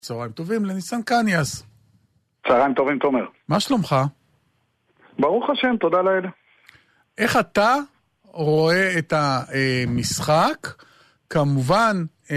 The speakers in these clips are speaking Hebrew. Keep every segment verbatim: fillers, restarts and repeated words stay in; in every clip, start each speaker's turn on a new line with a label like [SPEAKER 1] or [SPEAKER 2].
[SPEAKER 1] צהריים טובים לניסן קניאס.
[SPEAKER 2] צהריים טובים, תומר.
[SPEAKER 1] מה שלומך?
[SPEAKER 2] ברוך השם, תודה לאל.
[SPEAKER 1] איך אתה רואה את המשחק? כמובן,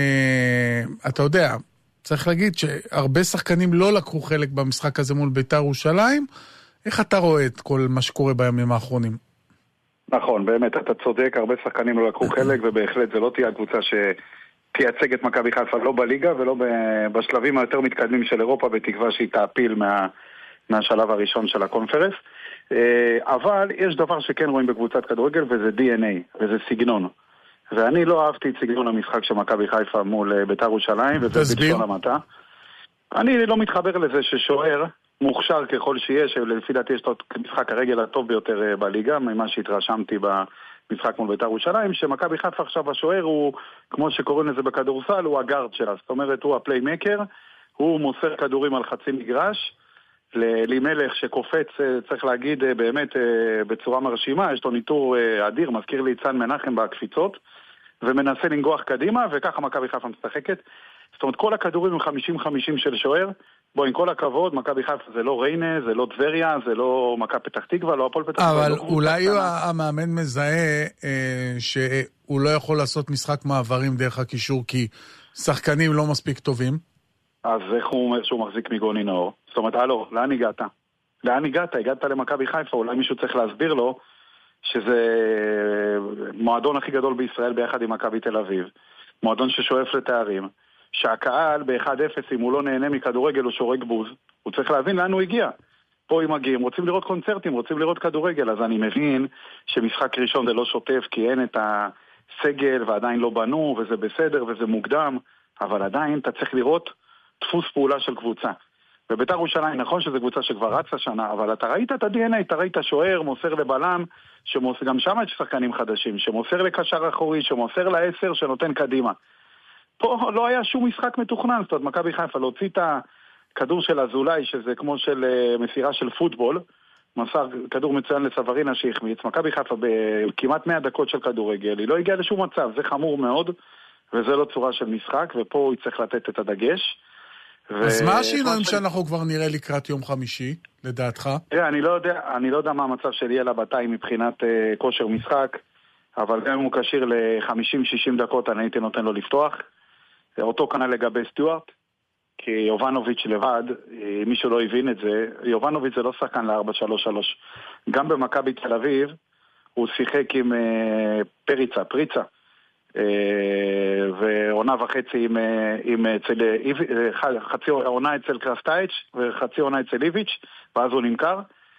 [SPEAKER 1] אתה יודע, צריך להגיד שהרבה שחקנים לא לקחו חלק במשחק הזה מול בית"ר ירושלים. איך אתה רואה את כל מה שקורה בימים האחרונים?
[SPEAKER 2] נכון, באמת, אתה צודק, הרבה שחקנים לא לקחו חלק, ובהחלט זה לא תהיה הקבוצה שתייצג את מכבי חיפה לא בליגה ולא בשלבים היותר מתקדמים של אירופה, בתקווה שהיא תעפיל מה, מהשלב הראשון של הקונפרנס. אבל יש דבר שכן רואים בקבוצת כדורגל, וזה די אן איי, וזה סגנון. ואני לא אהבתי את סגנון המשחק של מכבי חיפה מול בית"ר ירושלים, וזה בלשון המעטה. אני לא מתחבר לזה ששוער מוכשר ככל שיש, שלפי דעתי יש לו משחק הרגל הטוב ביותר בליגה, ממה שהתרשמתי במשחק מול בית"ר ירושלים, שמכבי חיפה עכשיו השוער הוא, כמו שקוראים לזה בכדורסל, הוא הגארד שלה, זאת אומרת הוא הפליימקר, הוא מוסר כדורים על חצי מגרש, לאלימלך שקופץ, צריך להגיד באמת בצורה מרשימה, יש לו ניטור אדיר, מזכיר לי צאן מנחם בקפיצות, ומנסה לנגוח קדימה, וככה מכבי חיפה משחקת. זאת אומרת, כל הכדורים הם חמישים חמישים של שוער. בוא, עם כל הכבוד, מכבי חיפה זה לא ריינה, זה לא טבריה, זה לא מכבי פתח תקווה, לא הפועל פתח תקווה.
[SPEAKER 1] אבל אולי המאמן מזהה שהוא לא יכול לעשות משחק מעברים דרך הקישור, כי שחקנים לא מספיק טובים. אז
[SPEAKER 2] איך הוא אומר שהוא מחזיק מגוני נאור? זאת אומרת, הלו, לאן הגעת? לאן הגעת? הגעת למכבי חיפה, אולי מישהו צריך להסביר לו שזה מועדון הכי גדול בישראל ביחד עם מכבי תל אביב. מועדון ששואף לתארים. שהקהל ב-אחד אפס, אם הוא לא נהנה מכדורגל, הוא שורק בוז. הוא צריך להבין לאן הוא הגיע. פה הם מגיעים, רוצים לראות קונצרטים, רוצים לראות כדורגל. אז אני מבין שמשחק ראשון זה לא שוטף, כי אין את הסגל ועדיין לא בנו, וזה בסדר וזה מוקדם. אבל עדיין אתה צריך לראות דפוס פעולה של קבוצה. בבית"ר ירושלים, נכון שזו קבוצה שכבר רצה שנה, אבל אתה ראית את ה-די אן איי, אתה ראית שוער, מוסר לבלם, שמוסר, גם שם יש שחקנים חדשים, שמוסר לקשר אחורי, שמוסר לעשר, שנותן קדימה. פה לא היה שום משחק מתוכנן, זאת אומרת, מכבי חיפה להוציא את הכדור של אזולאי, שזה כמו של מסירה של פוטבול, מסר כדור מצוין לסברינה שהחמיץ, מכבי חיפה בכמעט מאה דקות של כדורגל, היא לא הגיעה לשום מצב, זה חמור מאוד, וזה לא צורה של משחק, ופה הוא יצטרך לתת את הדגש.
[SPEAKER 1] אז מה השינויים שאנחנו כבר נראה לקראת יום חמישי, לדעתך?
[SPEAKER 2] אני לא יודע, אני לא יודע מה המצב של יאללה בתאי מבחינת כושר משחק, אבל גם אם הוא קשיר ל-חמישים שישים דקות, אני הייתי נותן לו לפתוח. אותו כנ"ל לגבי סטיוארט, כי יובנוביץ' לבד, מישהו לא הבין את זה, יובנוביץ' זה לא שחקן ל-ארבע שלוש שלוש. גם במכבי תל אביב, הוא שיחק עם פריצה, פריצה, ועונה וחצי עם, עם אצל, חצי עונה אצל קרסטייץ' וחצי עונה אצל איביץ', ואז הוא נמכר,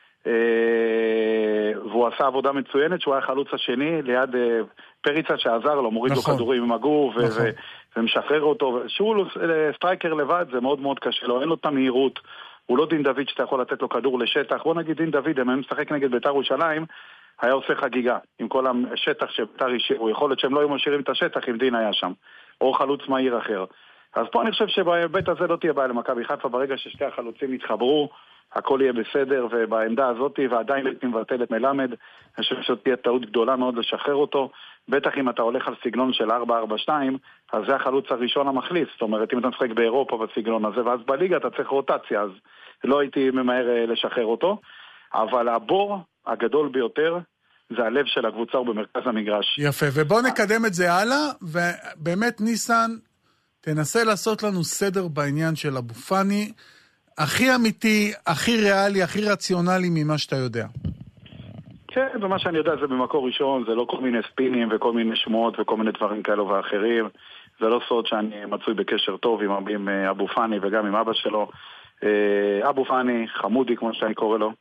[SPEAKER 2] והוא עשה עבודה מצוינת, שהוא היה חלוץ השני ליד פריצה שעזר לו, מוריד
[SPEAKER 1] נכון.
[SPEAKER 2] לו כדורים עם הגוף
[SPEAKER 1] נכון.
[SPEAKER 2] ו- ומשחרר אותו. שהוא סטרייקר לבד, זה מאוד מאוד קשה לו, אין לו את המהירות, הוא לא דין דוד שאתה יכול לתת לו כדור לשטח. בוא נגיד דין דוד, אם הם משחק נגד בית"ר ירושלים, היה עושה חגיגה עם כל השטח שבית"ר השאירו. יכול להיות שהם לא היו משאירים את השטח אם דין היה שם, או חלוץ מהיר אחר. אז פה אני חושב שבבית הזה לא תהיה בעיה למכבי חיפה, ברגע ששתי החלוצים יתחברו, הכל יהיה בסדר, ובעמדה הזאת, ועדיין הייתי מבטל את מלמד, אני חושב שתהיה טעות גדולה מאוד לשחרר אותו, בטח אם אתה הולך על סגנון של ארבע ארבע שתיים, אז זה החלוץ הראשון המחליף, זאת אומרת, אם אתה משחק באירופה בסגנון הזה, ואז בליגה אתה צריך רוטציה, אז לא הייתי ממהר לשחרר אותו, אבל הבור הגדול ביותר, זה הלב של הקבוצה ובמרכז המגרש.
[SPEAKER 1] יפה, ובוא נקדם את זה הלאה, ובאמת ניסן, תנסה לעשות לנו סדר בעניין של אבו פאני, הכי אמיתי, הכי ריאלי, הכי רציונלי ממה שאתה יודע.
[SPEAKER 2] כן, ומה שאני יודע זה במקור ראשון, זה לא כל מיני ספינים וכל מיני שמועות וכל מיני דברים כאלו ואחרים. זה לא סוד שאני מצוי בקשר טוב עם, עם אבו פאני וגם עם אבא שלו. אבו פאני, חמודי כמו שאני קורא לו,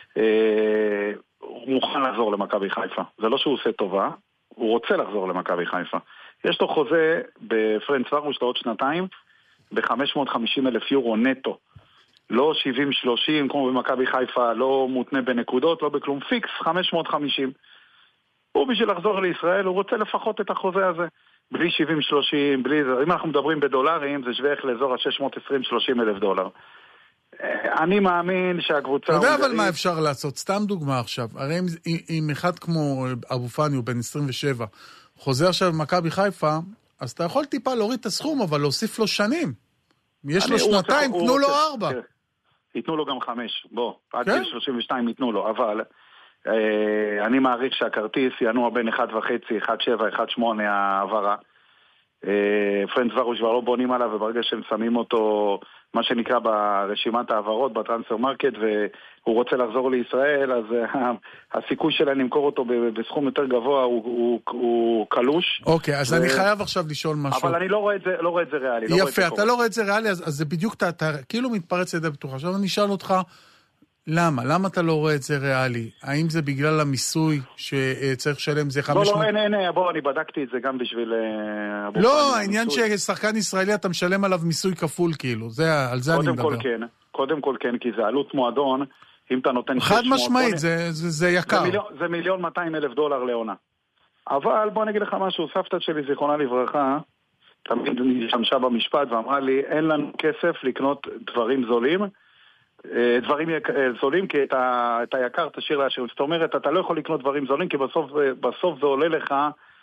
[SPEAKER 2] הוא מוכן לחזור למכבי חיפה. זה לא שהוא עושה טובה, הוא רוצה לחזור למכבי חיפה. יש לו חוזה בפרנץ ורוש לעוד שנתיים, ב-חמש מאות וחמישים אלף יורו נטו. לא שבעים שלושים כמו במכבי חיפה, לא מותנה בנקודות, לא בכלום, פיקס חמש מאות וחמישים. הוא בשביל לחזור לישראל, הוא רוצה לפחות את החוזה הזה. בלי שבעים שלושים, בלי זה. אם אנחנו מדברים בדולרים, זה שווה איך לאזור ה-שש מאות עשרים שלושים אלף דולר. אני מאמין שהקבוצה...
[SPEAKER 1] אתה יודע אבל מה אפשר לעשות? סתם דוגמה עכשיו. הרי אם, אם אחד כמו אבו פאני הוא בן עשרים ושבע, חוזר עכשיו במכבי חיפה, אז אתה יכול טיפה להוריד את הסכום, אבל להוסיף לו שנים. יש לו שנתיים, תנו לו ארבע.
[SPEAKER 2] ייתנו לו גם חמש, בוא, עד גיל שלושים ושתיים ייתנו לו, אבל אה, אני מעריך שהכרטיס ינוע בין אחד וחצי, אחד שבע, אחד שמונה העברה. אה, פרנץ ורוש כבר לא בונים עליו, וברגע שהם שמים אותו, מה שנקרא ברשימת העברות, בטרנספר מרקט, והוא רוצה לחזור לישראל, אז אה, הסיכוי שלהם למכור אותו בסכום יותר גבוה הוא, הוא, הוא קלוש.
[SPEAKER 1] אוקיי, אז ו... אני חייב עכשיו לשאול משהו.
[SPEAKER 2] אבל אני לא רואה את זה, לא רואה את זה ריאלי.
[SPEAKER 1] יפה,
[SPEAKER 2] לא
[SPEAKER 1] אתה לא רואה את זה ריאלי, אז, אז זה בדיוק, אתה, אתה כאילו מתפרץ לידי בטוחה. עכשיו אני אשאל אותך, למה? למה אתה לא רואה את זה ריאלי? האם זה בגלל המיסוי שצריך לשלם? זה חמש...
[SPEAKER 2] לא, לא, אין, אין, אין, בוא, אני בדקתי את זה גם בשביל...
[SPEAKER 1] לא, העניין ששחקן ישראלי אתה משלם עליו מיסוי כפול, כאילו. זה, על זה אני מדבר.
[SPEAKER 2] קודם כל כן, קודם כל כן, כי זה עלות מועדון, אם אתה נותן...
[SPEAKER 1] חד משמעית, זה, זה, זה יקר.
[SPEAKER 2] זה מיליון, זה מיליון מאתיים אלף דולר לעונה. אבל בוא נגיד לך משהו, סבתא שלי, זיכרונה לברכה, תמיד נשמשה במשפט ואמרה לי, אין לנו כסף לקנות דברים זולים, דברים זולים, כי את, ה, את היקר תשאיר להשאיר. זאת אומרת, אתה לא יכול לקנות דברים זולים, כי בסוף, בסוף זה עולה לך,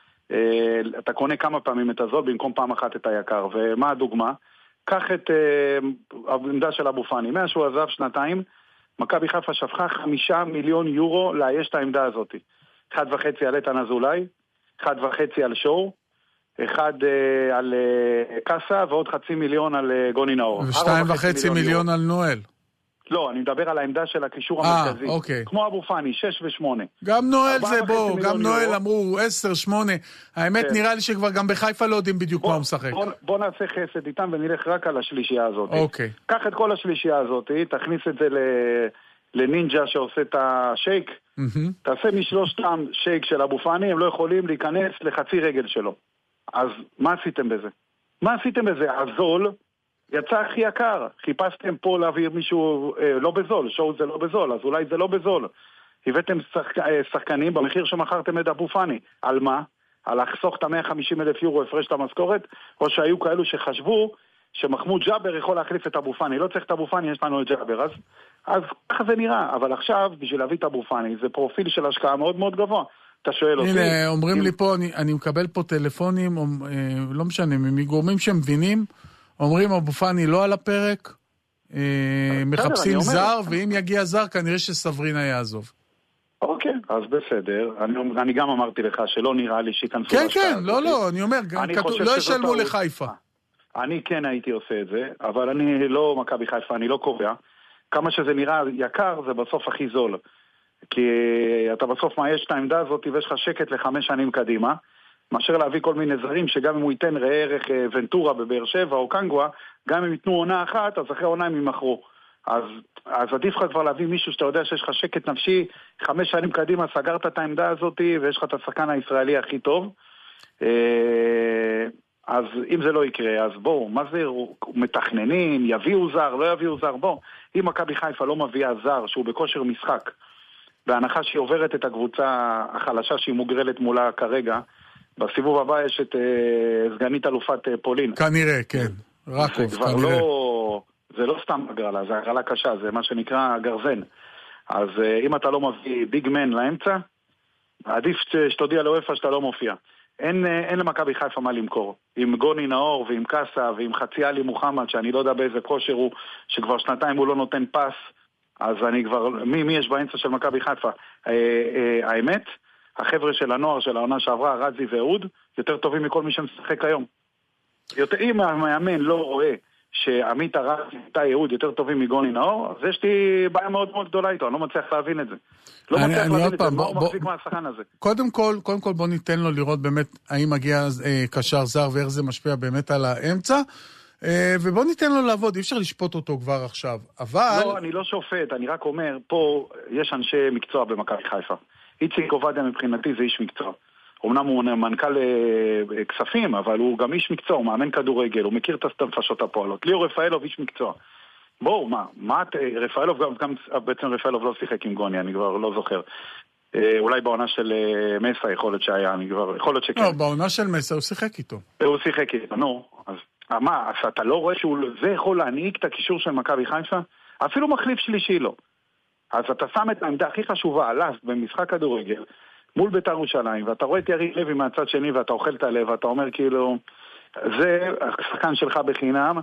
[SPEAKER 2] אתה קונה כמה פעמים את הזול, במקום פעם אחת את היקר. ומה הדוגמה? קח את העמדה של אבו פאני. מאז שהוא עזב שנתיים, מכבי חיפה שפכה חמישה מיליון יורו לאייש את העמדה הזאת. אחד וחצי על איתן אזולאי, אחד וחצי על שור, אחד אה, על אה, קאסה, ועוד חצי מיליון על אה, גוני נאור.
[SPEAKER 1] ושתיים וחצי מיליון, מיליון על נואל.
[SPEAKER 2] לא, אני מדבר על העמדה של הקישור
[SPEAKER 1] 아,
[SPEAKER 2] המרכזי.
[SPEAKER 1] אוקיי.
[SPEAKER 2] כמו אבו פאני, שש ושמונה.
[SPEAKER 1] גם נואל זה בו, גם נואל יורו. אמרו עשר, שמונה. האמת כן. נראה לי שכבר גם בחיפה לא יודעים בדיוק בוא, מה הוא משחק.
[SPEAKER 2] בוא, בוא נעשה חסד איתם ונלך רק על השלישייה הזאת.
[SPEAKER 1] אוקיי.
[SPEAKER 2] קח את כל השלישייה הזאת, תכניס את זה ל... לנינג'ה שעושה את השייק, mm-hmm. תעשה משלושתם שייק של אבו פאני, הם לא יכולים להיכנס לחצי רגל שלו. אז מה עשיתם בזה? מה עשיתם בזה? הזול יצא הכי יקר. חיפשתם פה להעביר מישהו אה, לא בזול, שואו זה לא בזול, אז אולי זה לא בזול. הבאתם שחק... שחקנים במחיר שמכרתם את אבו פאני. על מה? על לחסוך את ה-מאה וחמישים אלף יורו הפרש את המשכורת, או שהיו כאלו שחשבו שמחמוד ג'אבר יכול להחליף את אבו פאני. לא צריך את אבו פאני, יש לנו את ג'אבר. אז, אז ככה זה נראה. אבל עכשיו, בשביל להביא את אבו פאני, זה פרופיל של השקעה מאוד מאוד גבוה. אתה שואל אותי...
[SPEAKER 1] הנה, אומרים לי פה, אני, אני מקבל פה טלפונים, או, אה, לא משנה, מגורמים שמבינים, אומרים אבו פאני לא על הפרק, אה, מחפשים זר, ואם יגיע זר, כנראה שסברינה יעזוב.
[SPEAKER 2] אוקיי, אז בסדר. אני, אני גם אמרתי לך שלא נראה לי שיכנסו...
[SPEAKER 1] כן, כן, לא, לא, אני אומר, לא ישלמו לחיפה.
[SPEAKER 2] אני כן הייתי עושה את זה, אבל אני לא מכבי חיפה, אני לא קובע. כמה שזה נראה יקר, זה בסוף הכי זול. כי אתה בסוף מה יש את העמדה הזאת, ויש לך שקט לחמש שנים קדימה, מאשר להביא כל מיני זרים, שגם אם הוא ייתן ראה ערך ונטורה בבאר שבע או קנגווה, גם אם ייתנו עונה אחת, אז אחרי עונה הם ימחרו. אז, אז עדיף לך כבר להביא מישהו שאתה יודע שיש לך שקט נפשי, חמש שנים קדימה סגרת את העמדה הזאת, ויש לך את השחקן הישראלי הכי טוב. אז אם זה לא יקרה, אז בואו, מה זה מתכננים, יביאו זר, לא יביאו זר, בואו. אם מכבי חיפה לא מביאה זר שהוא בכושר משחק, בהנחה שהיא עוברת את הקבוצה החלשה שהיא מוגרלת מולה כרגע, בסיבוב הבא יש את uh, סגנית אלופת uh, פולין.
[SPEAKER 1] כנראה, כן. רקוב,
[SPEAKER 2] זה כנראה. לא, זה לא סתם הגרלה, זה הגרלה קשה, זה מה שנקרא גרזן. אז uh, אם אתה לא מביא ביג מן לאמצע, עדיף שתודיע לאופה שאתה לא מופיע. אין, אין למכבי חיפה מה למכור. עם גוני נאור ועם קאסה ועם חצי אלי מוחמד, שאני לא יודע באיזה כושר הוא, שכבר שנתיים הוא לא נותן פס, אז אני כבר, מי, מי יש באמצע של מכבי חיפה? אה, אה, האמת, החבר'ה של הנוער של העונה שעברה, רזי ואהוד, יותר טובים מכל מי שמשחק היום. יותר, אם המאמן לא רואה שעמית הרזי ואיתי אהוד יותר טובים מגוני נאור, אז יש לי בעיה מאוד מאוד גדולה איתו, אני לא מצליח להבין את זה. לא
[SPEAKER 1] אני,
[SPEAKER 2] מצליח
[SPEAKER 1] אני
[SPEAKER 2] להבין את
[SPEAKER 1] פעם,
[SPEAKER 2] זה,
[SPEAKER 1] בוא,
[SPEAKER 2] מה הוא מחזיק מהשחקן הזה.
[SPEAKER 1] קודם כל, קודם כל בוא ניתן לו לראות באמת האם מגיע אה, קשר זר ואיך זה משפיע באמת על האמצע, אה, ובוא ניתן לו לעבוד, אי אפשר לשפוט אותו כבר עכשיו, אבל...
[SPEAKER 2] לא, אני לא שופט, אני רק אומר, פה יש אנשי מקצוע במכבי חיפה. איציק עובדיה מבחינתי זה איש מקצוע. אמנם הוא מנכ"ל אה, כספים, אבל הוא גם איש מקצוע, הוא מאמן כדורגל, הוא מכיר את הנפשות הפועלות. ליאור רפאלוב איש מקצוע. בואו, מה, מה, רפאלוב גם, גם, בעצם רפאלוב לא שיחק עם גוני, אני כבר לא זוכר. אה, אולי בעונה של אה, מסה יכול להיות שהיה, אני כבר, יכול להיות שכן.
[SPEAKER 1] לא, בעונה של מסה הוא שיחק איתו.
[SPEAKER 2] הוא שיחק איתו, נו. אז מה, אז אתה לא רואה שהוא, זה יכול להנהיג את הקישור של מכבי חיפה? אפילו מחליף שלישי לא. אז אתה שם את העמדה הכי חשובה, הלאסט, במשחק כדורגל, מול בית"ר ירושלים, ואתה רואה את יריב לוי מהצד שני, ואתה אוכל את הלב, ואתה אומר כאילו, זה השחקן שלך בחינם,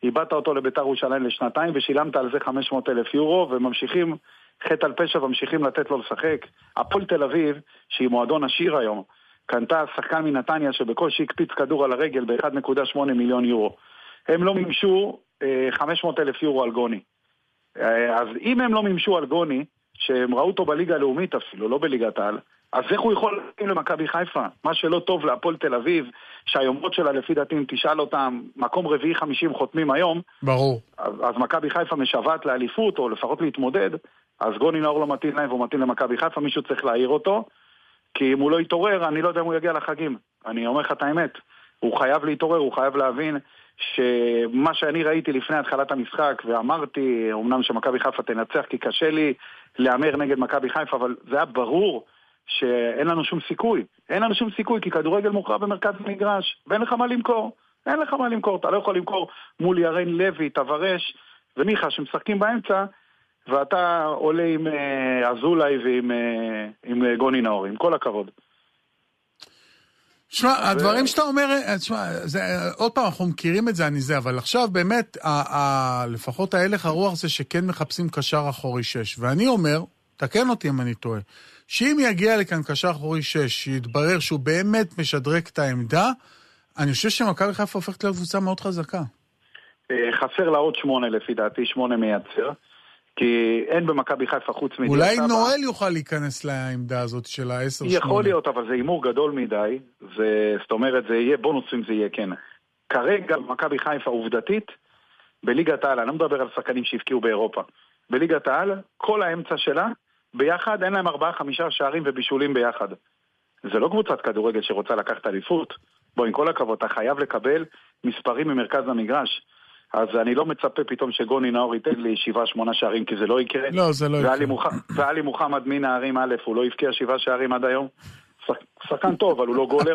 [SPEAKER 2] איבדת אותו לביתר ירושלים לשנתיים, ושילמת על זה חמש מאות אלף יורו, וממשיכים חטא על פשע, וממשיכים לתת לו לשחק. הפועל תל אביב, שהיא מועדון עשיר היום, קנתה שחקן מנתניה שבקושי הקפיץ כדור על הרגל ב-אחד נקודה שמונה מיליון יורו. הם לא מימשו אה, חמש מאות אלף יורו על גוני. אה, אז אם הם לא מימשו על גוני, שהם ראו אותו בליגה הלאומית אפילו, לא בליגת העל, אז איך הוא יכול להתאים למכבי חיפה? מה שלא טוב להפועל תל אביב, שהיומרות שלה לפי דעתים תשאל אותם, מקום רביעי חמישים חותמים היום,
[SPEAKER 1] ברור.
[SPEAKER 2] אז, אז מכבי חיפה משוועת לאליפות, או לפחות להתמודד, אז גוני נאור לא מתאים להם, והוא מתאים למכבי חיפה, מישהו צריך להעיר אותו, כי אם הוא לא יתעורר, אני לא יודע אם הוא יגיע לחגים. אני אומר לך את האמת, הוא חייב להתעורר, הוא חייב להבין שמה שאני ראיתי לפני התחלת המשחק, ואמרתי, אמנם שמכבי חיפה תנצח, כי קשה לי לאמר נגד מכבי חיפה, אבל זה היה ברור שאין לנו שום סיכוי. אין לנו שום סיכוי, כי כדורגל מוכרע במרכז המגרש, ואין לך מה למכור. אין לך מה למכור, אתה לא יכול למכור מול ירין לוי, תברש ומיכה שמשחקים באמצע, ואתה עולה עם uh, אזולאי ועם uh, עם, uh, גוני נאור, עם כל הכבוד.
[SPEAKER 1] שמע, ו... הדברים שאתה אומר, שמע, זה, עוד פעם אנחנו מכירים את זה, אני זה, אבל עכשיו באמת, ה, ה, לפחות ההלך הרוח זה שכן מחפשים קשר אחורי שש, ואני אומר, תקן אותי אם אני טועה, שאם יגיע לכאן קשר אחורי שש, שיתברר שהוא באמת משדרק את העמדה, אני חושב שמכבי חיפה הופכת להיות קבוצה מאוד חזקה.
[SPEAKER 2] חסר לה עוד שמונה לפי דעתי, שמונה מייצר, כי אין במכבי חיפה חוץ מדיה.
[SPEAKER 1] אולי נואל יוכל להיכנס לעמדה הזאת של ה-עשר שמונה.
[SPEAKER 2] יכול להיות, אבל זה אימור גדול מדי, זה, זאת אומרת, זה יהיה בונוס אם זה יהיה כן. כרגע מכבי חיפה עובדתית, בליגת העל, אני לא מדבר על שחקנים שהפקיעו באירופה, בליגת העל, כל האמצע שלה, ביחד אין להם ארבעה, חמישה שערים ובישולים ביחד. זה לא קבוצת כדורגל שרוצה לקחת אליפות. בוא, עם כל הכבוד, אתה חייב לקבל מספרים ממרכז המגרש. אז אני לא מצפה פתאום שגוני נאור ייתן לי שבעה, שמונה שערים, כי זה לא יקרה.
[SPEAKER 1] לא, זה לא יקרה.
[SPEAKER 2] ואלי מוחמד מנערים א', הוא לא יפקיע שבעה שערים עד היום. שחקן טוב, אבל הוא לא גולר.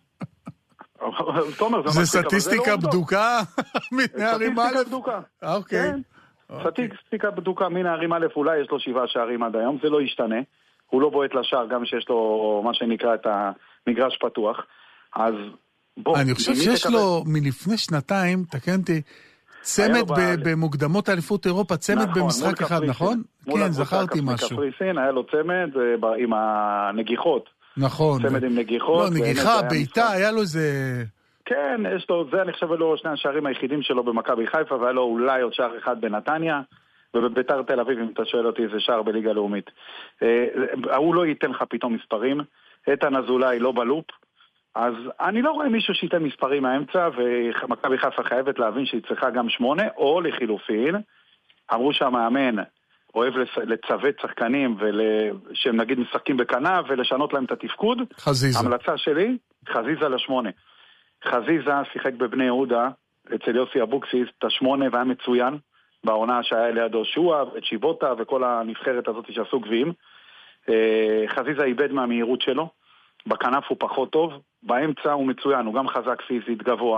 [SPEAKER 1] זה סטטיסטיקה בדוקה? מנערים א'?
[SPEAKER 2] סטטיסטיקה בדוקה.
[SPEAKER 1] אוקיי.
[SPEAKER 2] סטטיסטיקה בדוקה מנערים א', אולי יש לו שבעה שערים עד היום, זה לא ישתנה. הוא לא בועט לשער, גם שיש לו מה שנקרא את המגרש פתוח. אז בוא.
[SPEAKER 1] אני חושב שיש לו מלפני שנתיים, תקנתי, צמד במוקדמות האליפות אירופה, צמד במשחק אחד, נכון? כן, זכרתי משהו.
[SPEAKER 2] קפריסין, היה לו צמד עם הנגיחות.
[SPEAKER 1] נכון.
[SPEAKER 2] צמד עם נגיחות.
[SPEAKER 1] לא, נגיחה, ביתה, היה לו איזה...
[SPEAKER 2] כן, יש לו, זה אני חושב לו שני השערים היחידים שלו במכבי חיפה, והיה לו אולי עוד שער אחד בנתניה, ובביתר תל אביב, אם אתה שואל אותי, זה שער בליגה לאומית. הוא לא ייתן לך פתאום מספרים, איתן אזולאי לא בלופ, אז אני לא רואה מישהו שייתן מספרים מהאמצע, ומכבי חיפה חייבת להבין שהיא צריכה גם שמונה, או לחילופין, אמרו שהמאמן אוהב לצוות שחקנים, שהם נגיד משחקים בכנף, ולשנות להם את התפקוד.
[SPEAKER 1] חזיזה.
[SPEAKER 2] המלצה שלי, חזיזה לשמונה. חזיזה שיחק בבני יהודה, אצל יוסי אבוקסיס, את השמונה והיה מצוין, בעונה שהיה לידו שועה, את שיבוטה וכל הנבחרת הזאת שעשו גביעים. חזיזה איבד מהמהירות שלו, בכנף הוא פחות טוב, באמצע הוא מצוין, הוא גם חזק פיזית, גבוה,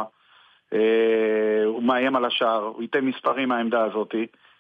[SPEAKER 2] הוא מאיים על השער, הוא ייתן מספרים מהעמדה הזאת,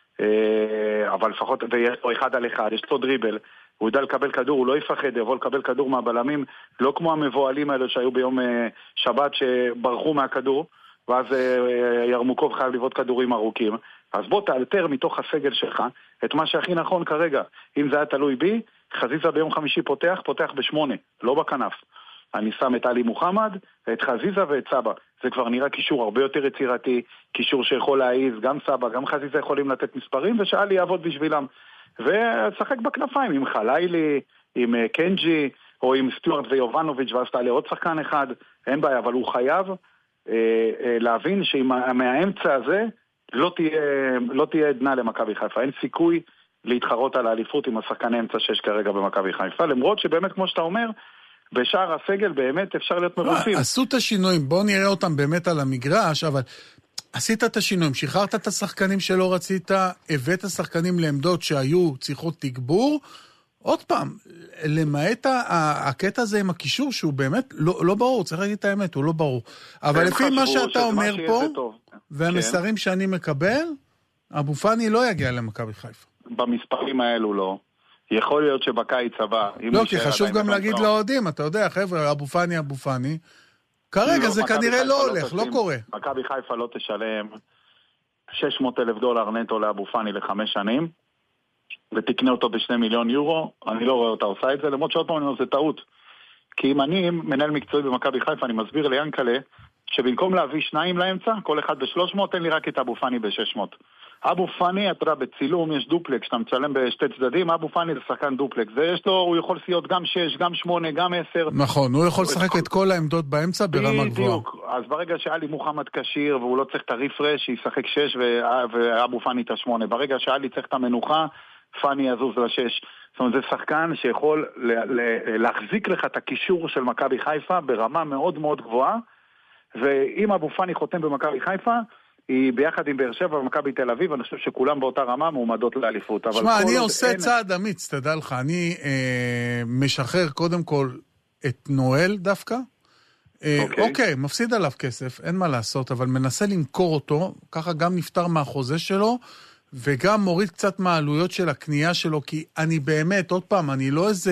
[SPEAKER 2] אבל לפחות, ויש לו אחד על אחד, יש לו דריבל, הוא ידע לקבל כדור, הוא לא יפחד, יבוא לקבל כדור מהבלמים, לא כמו המבועלים האלו שהיו ביום שבת שברחו מהכדור, ואז ירמוקוב חייב לבעוט כדורים ארוכים. אז בוא תאלתר מתוך הסגל שלך את מה שהכי נכון כרגע. אם זה היה תלוי בי, חזיזה ביום חמישי פותח, פותח בשמונה, לא בכנף. אני שם את אלי מוחמד, את חזיזה ואת סבא. זה כבר נראה קישור הרבה יותר יצירתי, קישור שיכול להעיז, גם סבא, גם חזיזה יכולים לתת מספרים, ושאלי יעבוד בשבילם. ושחק בכנפיים עם חלילי, עם קנג'י, או עם סטוארט ויובנוביץ', ואז תעלה עוד שחקן אחד, אין בעיה, אבל הוא חייב אה, אה, להבין שמהאמצע הזה לא תהיה, לא תהיה עדנה למכבי חיפה. אין סיכוי להתחרות על האליפות עם השחקני אמצע שיש כרגע במכבי חיפה, למרות שבאמת, כמו שאתה אומר, בשאר הסגל באמת אפשר להיות מרוצים.
[SPEAKER 1] עשו את השינויים, בואו נראה אותם באמת על המגרש, אבל עשית את השינויים, שחררת את השחקנים שלא רצית, הבאת השחקנים לעמדות שהיו צריכות תגבור, עוד פעם, למעט הקטע הזה עם הקישור, שהוא באמת לא, לא ברור, צריך להגיד את האמת, הוא לא ברור. אבל לפי מה שאתה אומר פה, והמסרים כן. שאני מקבל, אבו פאני לא יגיע למכבי חיפה.
[SPEAKER 2] במספרים האלו לא. יכול להיות שבקיץ הבא...
[SPEAKER 1] לא, כי חשוב גם להגיד לאוהדים, אתה יודע, חבר'ה, אבו פאני, אבו פאני, כרגע זה כנראה לא הולך, לא קורה.
[SPEAKER 2] מכבי חיפה לא תשלם שש מאות אלף דולר נטו לאבו פאני לחמש שנים, ותקנה אותו בשני מיליון יורו, אני לא רואה אותה עושה את זה, למרות שעוד פעם אני אומר, זה טעות. כי אם אני מנהל מקצועי במכבי חיפה, אני מסביר ליאנקלה, שבמקום להביא שניים לאמצע, כל אחד ב-שלוש מאות, תן לי רק את אבו פאני ב-שש מאות. אבו פאני, אתה יודע, בצילום יש דופלקס, שאתה מצלם בשתי צדדים, אבו פאני זה שחקן דופלקס. זה יש לו, הוא יכול להיות גם שש, גם שמונה, גם עשר.
[SPEAKER 1] נכון, הוא יכול לשחק את כל העמדות באמצע ברמה גבוהה. בדיוק,
[SPEAKER 2] אז ברגע שאלי מוחמד קשיר, והוא לא צריך את הריפרש, שישחק שש ואבו פאני את השמונה. ברגע שאלי צריך את המנוחה, פאני יזוז לשש. זאת אומרת, זה שחקן שיכול להחזיק לך את הקישור של מכבי חיפה ברמה מאוד מאוד גבוהה, ואם אבו פאני חותם במכבי חיפה, היא ביחד עם באר שבע ומכבי תל אביב, אני חושב שכולם באותה רמה מועמדות לאליפות.
[SPEAKER 1] שמע, אני עושה אין... צעד אמיץ, תדע לך, אני אה, משחרר קודם כל את נואל דווקא, אה, אוקיי. אוקיי, מפסיד עליו כסף, אין מה לעשות, אבל מנסה למכור אותו, ככה גם נפטר מהחוזה שלו, וגם מוריד קצת מהעלויות של הקנייה שלו, כי אני באמת, עוד פעם, אני לא איזה...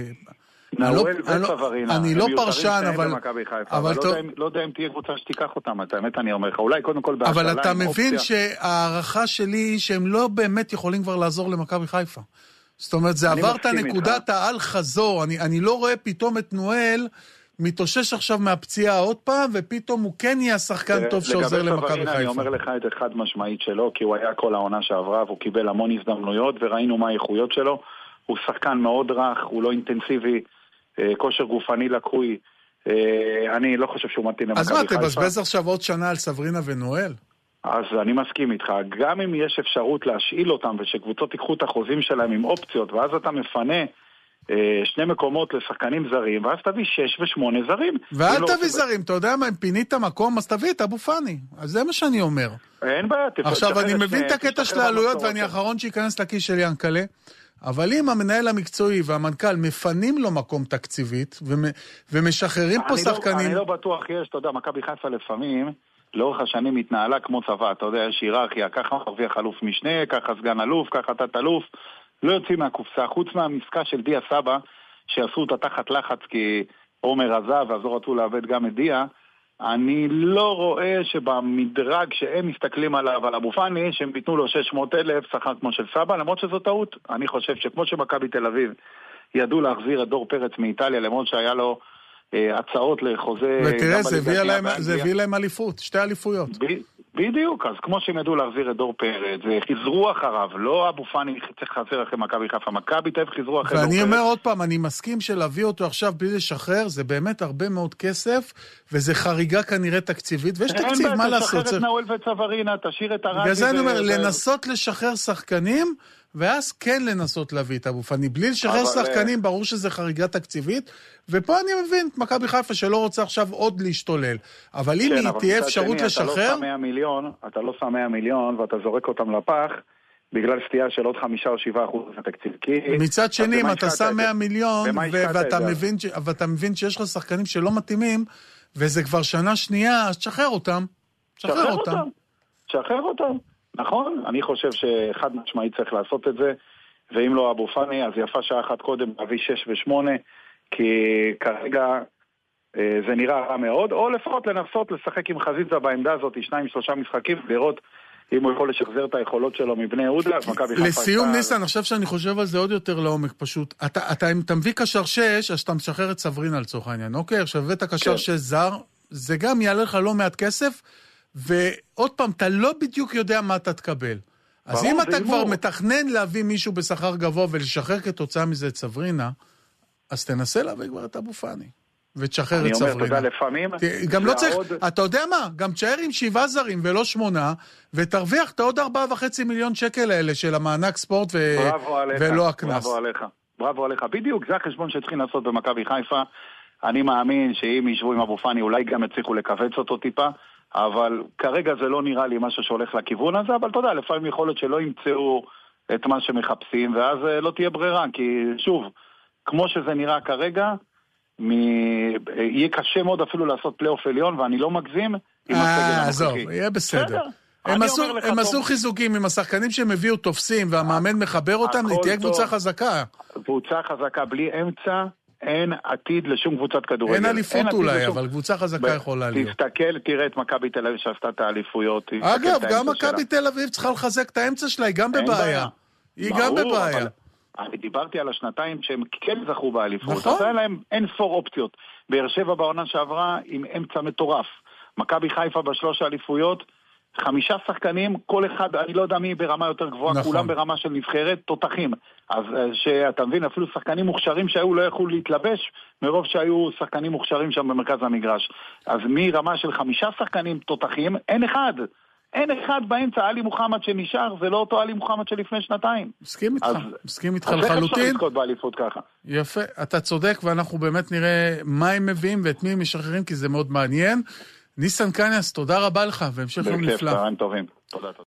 [SPEAKER 2] נאוול וצברינה,
[SPEAKER 1] אני לא פרשן, אבל...
[SPEAKER 2] אבל לא יודע אם תהיה קבוצה שתיקח אותם, את האמת אני אומר לך, אולי קודם כל בהשאלה...
[SPEAKER 1] אבל אתה מבין שהערכה שלי היא שהם לא באמת יכולים כבר לעזור למכבי חיפה. זאת אומרת, זה עברת נקודת העל חזור, אני לא רואה פתאום את נואל מתאושש עכשיו מהפציעה עוד פעם, ופתאום הוא כן יהיה שחקן טוב שעוזר למכבי חיפה.
[SPEAKER 2] אני אומר לך את אחד משמעית שלו, כי הוא היה כל העונה שעברה, והוא קיבל המון הזדמנויות, וראינו מה האיכויות שלו. הוא שחקן מאוד רך, הוא לא אינטנסיבי, כושר גופני לקוי. אני לא חושב שהוא מתאים למכבי חיפה.
[SPEAKER 1] אז מה, תבזבז עכשיו עוד שנה על סברינה ונואל?
[SPEAKER 2] אז אני מסכים איתך. גם אם יש אפשרות להשאיל אותם, ושקבוצות תיקחו את החוזים שלהם עם אופציות, ואז אתה מפנה שני מקומות לשחקנים זרים, ואז תביא שש ושמונה זרים.
[SPEAKER 1] ואל תביא זרים, אתה יודע מה, אם פינית מקום, אז תביא את אבו פאני. אז זה מה שאני אומר.
[SPEAKER 2] אין בעיה.
[SPEAKER 1] עכשיו, אני מבין את הקטע של העלויות, ואני האחרון שייכנס לכיס של ינקלה. אבל אם המנהל המקצועי והמנכ"ל מפנים לו מקום תקציבית, ומשחררים פה שחקנים...
[SPEAKER 2] אני לא בטוח, יש, אתה יודע, מכבי חיפה לפעמים, לאורך השנים התנהלה כמו צבא, אתה יודע, יש היררכיה, ככה מרוויח אלוף משנה, ככה סגן אלוף, ככה תת אלוף, לא יוצאים מהקופסה, חוץ מהמשקה של דיה סבא, שעשו אותה תחת לחץ כי עומר עזב, אז לא רצו לעבד גם את דיה, אני לא רואה שבמדרג שהם מסתכלים עליו, על אבו פאני, שהם ביטנו לו שש מאות אלף, שחקן כמו של סבא, למרות שזו טעות. אני חושב שכמו שמכבי תל אביב ידעו להחזיר את דור פרץ מאיטליה, למרות שהיה לו אה, הצעות לחוזה...
[SPEAKER 1] ותראה, זה הביא להם, זה הביא להם אליפות, שתי אליפויות.
[SPEAKER 2] ב, בדיוק, אז כמו שהם ידעו להחזיר את דור פרץ, חיזרו אחריו, לא אבו פאני צריך לחזיר אחרי מכבי חיפה, מכבי תל אביב חיזרו אחרי דור פרץ.
[SPEAKER 1] ואני אומר עוד פעם, אני מסכים שלהביא אותו עכשיו בלי לשחרר, זה באמת הרבה מאוד כסף, וזה חריגה כנראה תקציבית, ויש תקציב, מה לעשות?
[SPEAKER 2] תשחרר את נאוול וצברינה, תשאיר את הרבי.
[SPEAKER 1] בגלל זה אני אומר, לנסות לשחרר שחקנים, ואז כן לנסות להביא את אבו פאני. בלי לשחרר שחקנים, ברור שזה חריגה תקציבית, ופה אני מבין את מכבי חיפה שלא רוצה עכשיו עוד להשתולל. אבל אם היא תהיה אפשרות לשחרר...
[SPEAKER 2] אתה לא שם מאה מיליון, ואתה זורק אותם לפח, בגלל סטייה של עוד חמישה או שבעה אחוז התקציב.
[SPEAKER 1] מצד שני, אם אתה שם מאה מיליון, ואתה מבין שיש לך שחקנים שלא מתאימים, וזה כבר שנה שנייה, אז תשחרר אותם.
[SPEAKER 2] תשחרר אותם. תשחרר אותם. נכון, אני חושב שאחד משמעית צריך לעשות את זה, ואם לא אבו פאני, אז יפה שעה אחת קודם להביא שש ושמונה, כי כרגע אה, זה נראה רע מאוד, או לפחות לנסות לשחק עם חזיזה בעמדה הזאת, שניים שלושה משחקים, לראות אם הוא יכול לשחזר את היכולות שלו מבני יהודה.
[SPEAKER 1] לסיום ניסן, אני חושב שאני חושב על זה עוד יותר לעומק פשוט. אתה, אתה אם תביא קשר שש, אז אתה משחרר את סברינה לצורך העניין, אוקיי? עכשיו הבאת קשר שש זר, זה גם יעלה לך לא מעט כסף, ועוד פעם, אתה לא בדיוק יודע מה אתה תקבל. אז אם אתה כבר מתכנן להביא מישהו בשכר גבוה ולשחרר כתוצאה מזה את סברינה, אז תנסה להביא כבר את אבו פאני, ותשחרר את סברינה. אני אומר, אתה יודע,
[SPEAKER 2] לפעמים...
[SPEAKER 1] גם לא צריך, אתה יודע מה, גם תשאר עם שבעה זרים ולא שמונה, ותרוויח את עוד ארבעה וחצי מיליון שקל האלה של המענק ספורט ולא הכנס.
[SPEAKER 2] בראבו עליך, בראבו עליך. בדיוק, זה החשבון שצריכים לעשות במכבי חיפה. אני מאמין שאם ישבו עם אבו פאני, אולי גם יצליחו לקבץ אותו טיפה. אבל כרגע זה לא נראה לי משהו שהולך לכיוון הזה, אבל אתה יודע, לפעמים יכול להיות שלא ימצאו את מה שמחפשים, ואז לא תהיה ברירה, כי שוב, כמו שזה נראה כרגע, מ... יהיה קשה מאוד אפילו לעשות פלייאוף עליון, ואני לא מגזים עם הסגל הנוכחי.
[SPEAKER 1] עזוב, יהיה בסדר. הם עשו, הם עשו חיזוקים עם השחקנים שהם הביאו תופסים, והמאמן מחבר אותם, זה תהיה קבוצה חזקה.
[SPEAKER 2] קבוצה חזקה, בלי אמצע, אין עתיד לשום קבוצת כדורגל.
[SPEAKER 1] אין אליפות אולי, אבל קבוצה חזקה יכולה להיות.
[SPEAKER 2] תסתכל, תראה את מכבי תל אביב שעשתה את האליפויות.
[SPEAKER 1] אגב, גם מכבי תל אביב צריכה לחזק את האמצע שלה, היא גם בבעיה. היא גם בבעיה.
[SPEAKER 2] אני דיברתי על השנתיים שהם כן זכו באליפות.
[SPEAKER 1] נכון.
[SPEAKER 2] אז היה להם אין ספור אופציות. באר שבע בעונה שעברה עם אמצע מטורף. מכבי חיפה בשלוש האליפויות, חמישה שחקנים, כל אחד, אני לא יודע מי ברמה יותר גבוהה, נכון. כולם ברמה של נבחרת, תותחים. אז שאתה מבין, אפילו שחקנים מוכשרים שהיו לא יכולו להתלבש, מרוב שהיו שחקנים מוכשרים שם במרכז המגרש. אז מרמה של חמישה שחקנים תותחים, אין אחד. אין אחד באמצע, אלי מוחמד שנשאר, זה לא אותו אלי מוחמד שלפני שנתיים.
[SPEAKER 1] מסכים איתך,
[SPEAKER 2] אז,
[SPEAKER 1] מסכים איתך
[SPEAKER 2] אז
[SPEAKER 1] לחלוטין.
[SPEAKER 2] אז איך אפשר לזכות באליפות ככה?
[SPEAKER 1] יפה, אתה צודק, ואנחנו באמת נראה מה הם מביאים ואת מי הם משחררים, כי זה מאוד מעניין. ניסן קניאס, תודה רבה לך, והמשך יום נפלא.
[SPEAKER 2] בכיף, צהריים טובים. תודה, תודה.